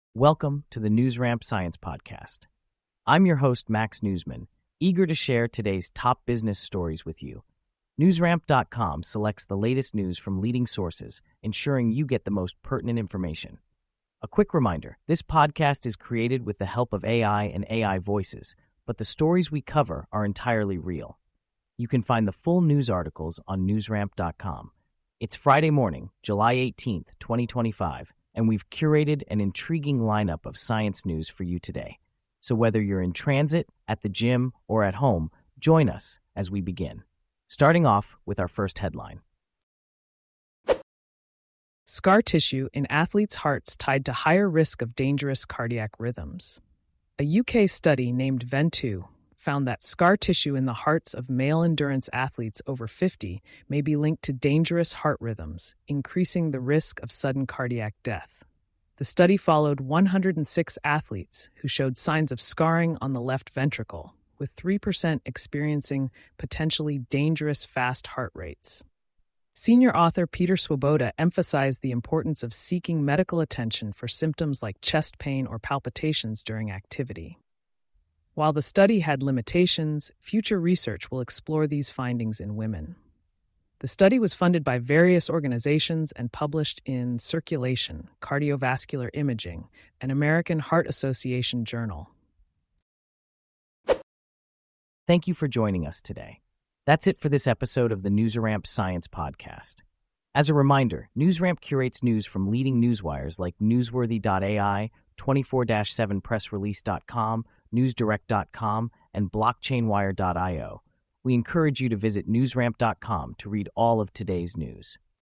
Welcome to the NewsRamp Science Podcast. I'm your host, Max Newsman, eager to share today's top business stories with you. NewsRamp.com selects the latest news from leading sources, ensuring you get the most pertinent information. A quick reminder, this podcast is created with the help of AI and AI voices, but the stories we cover are entirely real. You can find the full news articles on NewsRamp.com. It's Friday morning, July 18th, 2025, and we've curated an intriguing lineup of science news for you today. So whether you're in transit, at the gym, or at home, join us as we begin. Starting off with our first headline. Scar tissue in athletes' hearts tied to higher risk of dangerous cardiac rhythms. A UK study named VEN2 found that scar tissue in the hearts of male endurance athletes over 50 may be linked to dangerous heart rhythms, increasing the risk of sudden cardiac death. The study followed 106 athletes who showed signs of scarring on the left ventricle, with 3% experiencing potentially dangerous fast heart rates. Senior author Peter Swoboda emphasized the importance of seeking medical attention for symptoms like chest pain or palpitations during activity. While the study had limitations, future research will explore these findings in women. The study was funded by various organizations and published in Circulation, Cardiovascular Imaging, an American Heart Association journal. Thank you for joining us today. That's it for this episode of the NewsRamp Science Podcast. As a reminder, NewsRamp curates news from leading newswires like Newsworthy.ai, 24/7pressrelease.com, newsdirect.com, and blockchainwire.io. We encourage you to visit newsramp.com to read all of today's news.